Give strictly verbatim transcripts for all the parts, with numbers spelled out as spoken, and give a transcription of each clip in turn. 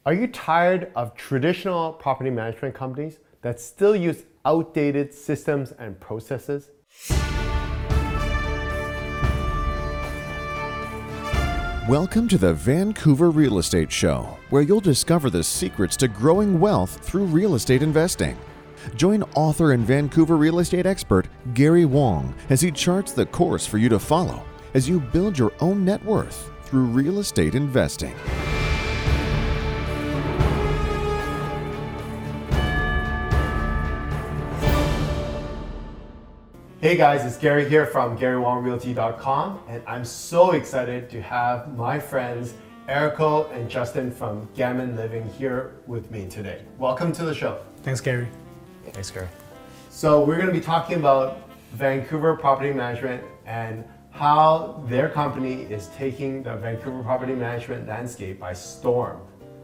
Are you tired of traditional property management companies that still use outdated systems and processes? Welcome to the Vancouver Real Estate Show, where you'll discover the secrets to growing wealth through real estate investing. Join author and Vancouver real estate expert Gary Wong as he charts the course for you to follow as you build your own net worth through real estate investing. Hey guys, it's Gary here from Gary Wong Realty dot com, and I'm so excited to have my friends Erico and Justin from Gammon Living here with me today. Welcome to the show. Thanks, Gary. Thanks, Gary. So we're going to be talking about Vancouver property management and how their company is taking the Vancouver property management landscape by storm.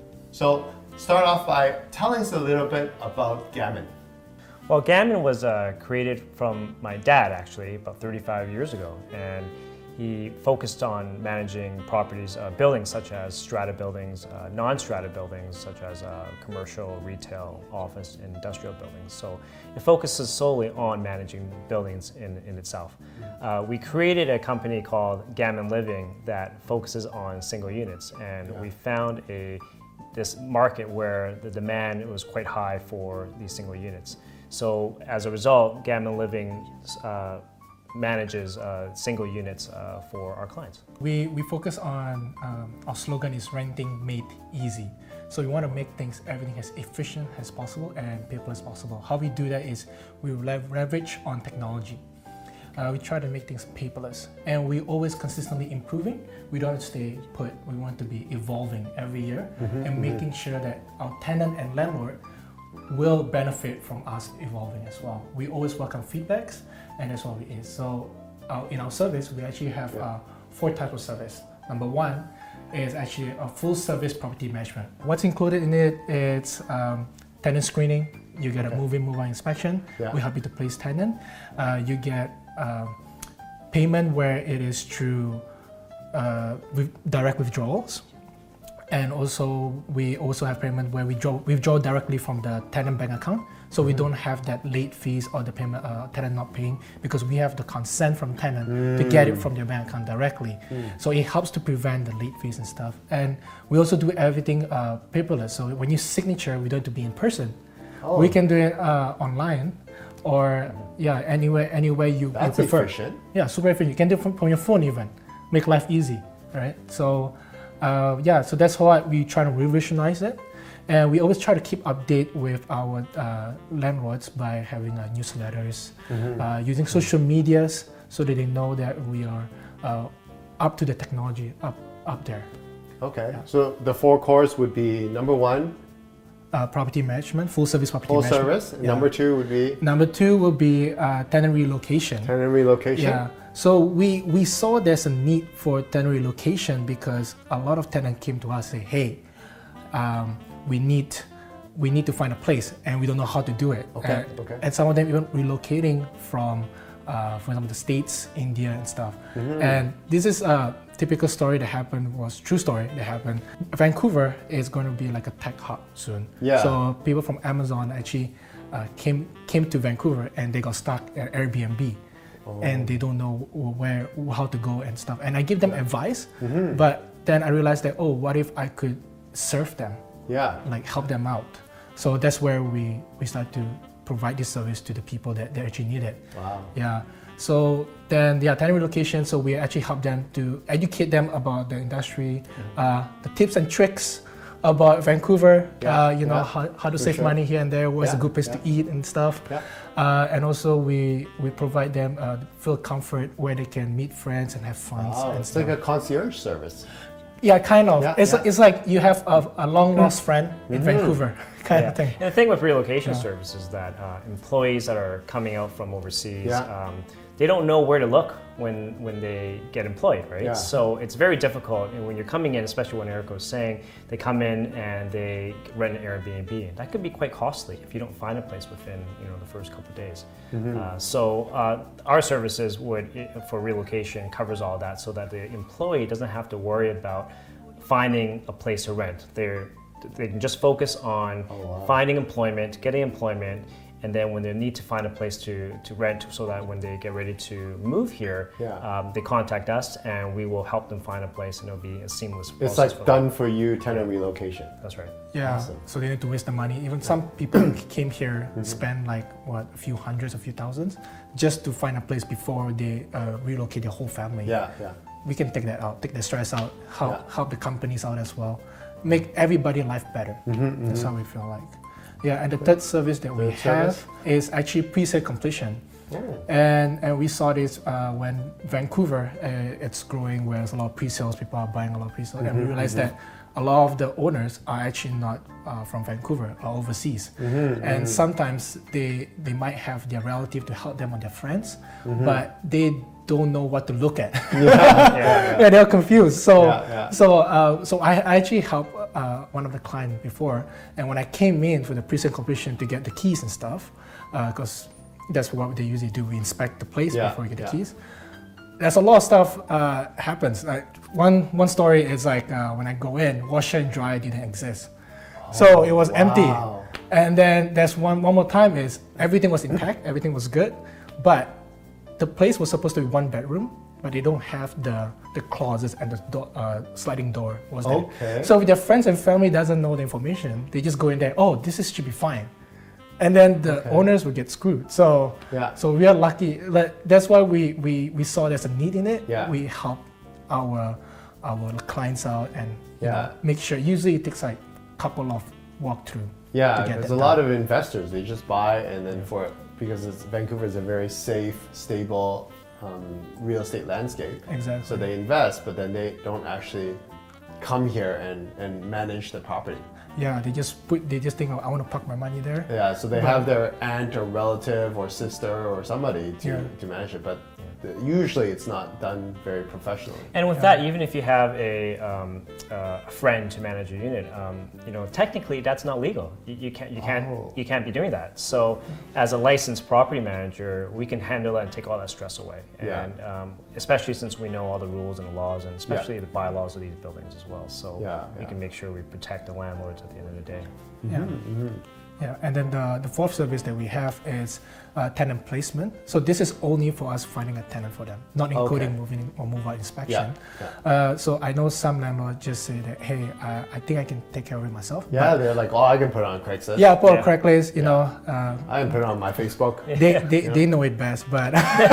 So start off by telling us a little bit about Gammon. Well, Gammon was uh, created from my dad, actually, about thirty-five years ago, and he focused on managing properties, uh, buildings such as strata buildings, uh, non-strata buildings such as uh, commercial, retail, office, and industrial buildings. So it focuses solely on managing buildings in, in itself. Uh, we created a company called Gammon Living that focuses on single units, and yeah. we found a this market where the demand was quite high for these single units. So as a result, Gammon Living uh, manages uh, single units uh, for our clients. We, we focus on, um, our slogan is renting made easy. So we want to make things, everything as efficient as possible and paperless as possible. How we do that is we leverage on technology. Uh, we try to make things paperless, and we always consistently improving. We don't stay put. We want to be evolving every year mm-hmm, and mm-hmm. making sure that our tenant and landlord will benefit from us evolving as well. We always welcome feedbacks, and that's what it is. So uh, in our service, we actually have uh, four types of service. Number one is actually a full service property management. What's included in it is um, tenant screening. You get okay. a move-in, move-out inspection. Yeah. We help you to place tenant. Uh, you get uh, payment where it is through uh, with direct withdrawals. And also, we also have payment where we draw, withdraw directly from the tenant bank account. So mm-hmm. we don't have that late fees or the payment uh, tenant not paying, because we have the consent from tenant mm. to get it from their bank account directly. Mm. So it helps to prevent the late fees and stuff. And we also do everything uh, paperless. So when you signature, we don't have to be in person. Oh. We can do it uh, online, or yeah, anywhere, anywhere you, you That's prefer. Efficient. Yeah, super efficient. You can do it from, from your phone even. Make life easy, right? So. Uh, yeah, so that's how we try to revisionize it, and we always try to keep update with our uh, landlords by having uh, newsletters, mm-hmm. uh, using social medias so that they know that we are uh, up to the technology up up there. Okay, yeah. So the four cores would be number one, uh, property management, full service property full management. Full service. Yeah. Number two would be. Number two will be uh, tenant relocation. Tenant relocation. Yeah. So we, we saw there's a need for tenant relocation because a lot of tenants came to us and say, hey, um, we need we need to find a place and we don't know how to do it. Okay. And, okay. and some of them even relocating from, uh, for example, the States, India and stuff. Mm-hmm. And this is a typical story that happened, was true story that happened. Vancouver is going to be like a tech hub soon. Yeah. So people from Amazon actually uh, came came to Vancouver and they got stuck at Airbnb. Oh. And they don't know where, how to go and stuff. And I give them yeah. advice, mm-hmm. but then I realized that, oh, what if I could serve them? Yeah. Like help them out. So that's where we, we start to provide this service to the people that, that actually need it. Wow. Yeah. So then, yeah, tenant relocation. So we actually help them to educate them about the industry, mm-hmm. uh, the tips and tricks about Vancouver, yeah, uh, you know, yeah, how, how to save sure. money here and there, where's yeah, a good place yeah. to eat and stuff. Yeah. Uh, and also we we provide them uh, feel comfort where they can meet friends and have fun. Oh, and it's stuff. like a concierge service. Yeah, kind of. Yeah, it's, yeah. it's like you have a, a long lost friend in mm-hmm. Vancouver, kind yeah. of thing. And the thing with relocation yeah. services is that uh, employees that are coming out from overseas, yeah. um, they don't know where to look when when they get employed, right? Yeah. So it's very difficult. And when you're coming in, especially when Erico was saying, they come in and they rent an Airbnb. That could be quite costly if you don't find a place within you know the first couple of days. Mm-hmm. Uh, so uh, our services would for relocation covers all that, so that the employee doesn't have to worry about finding a place to rent. They're they can just focus on Oh, wow. finding employment, getting employment, and then when they need to find a place to, to rent, so that when they get ready to move here, Yeah. um, they contact us and we will help them find a place, and it'll be a seamless process. It's like for them. done for you tenant relocation. That's right. Yeah, Awesome. so they need to waste the money. Even some people came here, spend like what, a few hundreds, a few thousands, just to find a place before they uh, relocate their whole family. Yeah, yeah. We can take that out, take the stress out, help Yeah. help the companies out as well, make everybody's life better. Mm-hmm, That's how we feel like. Yeah, and the third service that we Third have service? is actually pre-sale completion. Oh. And, and we saw this uh, when Vancouver, uh, it's growing where there's a lot of pre-sales, people are buying a lot of pre-sales, and we realized that a lot of the owners are actually not uh, from Vancouver, are overseas. And sometimes they, they might have their relative to help them on their friends, but they don't know what to look at. Yeah, yeah. Yeah, they're confused. So, Yeah, yeah. so, uh, so I, I actually helped uh, one of the clients before, and when I came in for the pre-sale completion to get the keys and stuff, because that's what they usually do. We inspect the place Yeah, before we get yeah. the keys. There's a lot of stuff uh, happens. Like one one story is like uh, when I go in, washer and dryer didn't exist, so it was wow. empty. And then there's one one more time is everything was intact, everything was good, but the place was supposed to be one bedroom, but they don't have the the closets and the door, uh, sliding door was there. Okay. So if their friends and family doesn't know the information, they just go in there. Oh, this is, should be fine, and then the Okay. owners will get screwed. So Yeah. so we are lucky. Like, that's why we, we we saw there's a need in it. Yeah. We help our our clients out and you Yeah. know, make sure. Usually it takes like a couple of walkthrough. Yeah, to get there's that a lot done. of investors. They just buy and then for because it's, Vancouver is a very safe, stable um, real estate landscape. Exactly. So they invest, but then they don't actually come here and, and manage the property. Yeah, they just put. They just think, oh, I want to park my money there. Yeah, so they But- have their aunt or relative or sister or somebody to, Yeah. to manage it, but the, usually it's not done very professionally. And with that, even if you have a, um, uh, a friend to manage your unit, um, you know, technically that's not legal. You, you can't, you can't, Oh. you can't be doing that. So, as a licensed property manager, we can handle that and take all that stress away. Yeah. And um, especially since we know all the rules and the laws, and especially the bylaws of these buildings as well. So Yeah, we yeah. can make sure we protect the landlords at the end of the day. Yeah. Mm-hmm. Yeah, and then the, the fourth service that we have is uh, tenant placement. So this is only for us finding a tenant for them, not including Okay. moving or move out inspection. Yeah, Uh, so I know some landlords just say that, hey, I, I think I can take care of it myself. Yeah, they're like, oh, I can put it on Craigslist. But, yeah, put Yeah. a Craigslist, you know. Uh, I can put it on my Facebook. they they, they know it best, but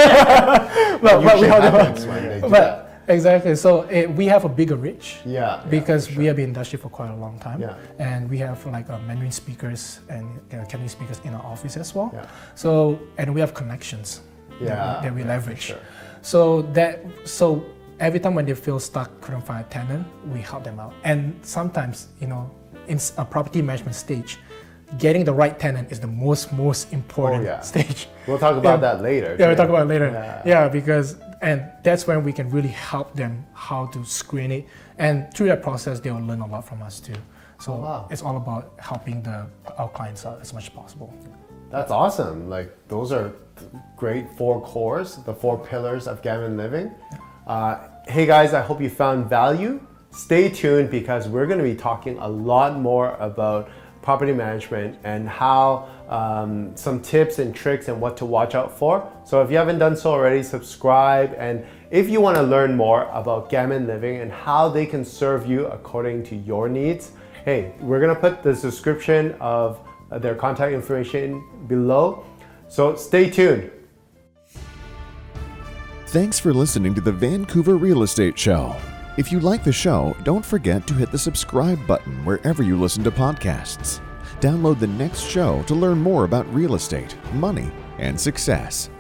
but, but we Usually have happens when they do but that. exactly. So it, we have a bigger reach. Yeah, yeah, Because for we have been in the industry for quite a long time, Yeah. and we have like uh, Mandarin speakers and uh, Cantonese speakers in our office as well. Yeah. So and we have connections that Yeah, we, that we yeah, for leverage. sure. So that so every time when they feel stuck, couldn't find a tenant, we help them out. And sometimes, you know, in s- a property management stage, getting the right tenant is the most most important Oh, yeah. stage. We'll talk about Yeah. that later. Yeah, we'll too. talk about it later. Yeah. Yeah, because and that's when we can really help them how to screen it, and through that process they will learn a lot from us too. So Oh, wow. it's all about helping the our clients out as much as possible. That's awesome. Like those are th- great four cores, the four pillars of Gammon Living. Uh, hey guys, I hope you found value. Stay tuned because we're going to be talking a lot more about property management and how um, some tips and tricks and what to watch out for. So if you haven't done so already, subscribe. And if you want to learn more about Gammon Living and how they can serve you according to your needs, hey, we're going to put the description of uh, their contact information below. So stay tuned. Thanks for listening to the Vancouver Real Estate Show. If you like the show, don't forget to hit the subscribe button wherever you listen to podcasts. Download the next show to learn more about real estate, money, and success.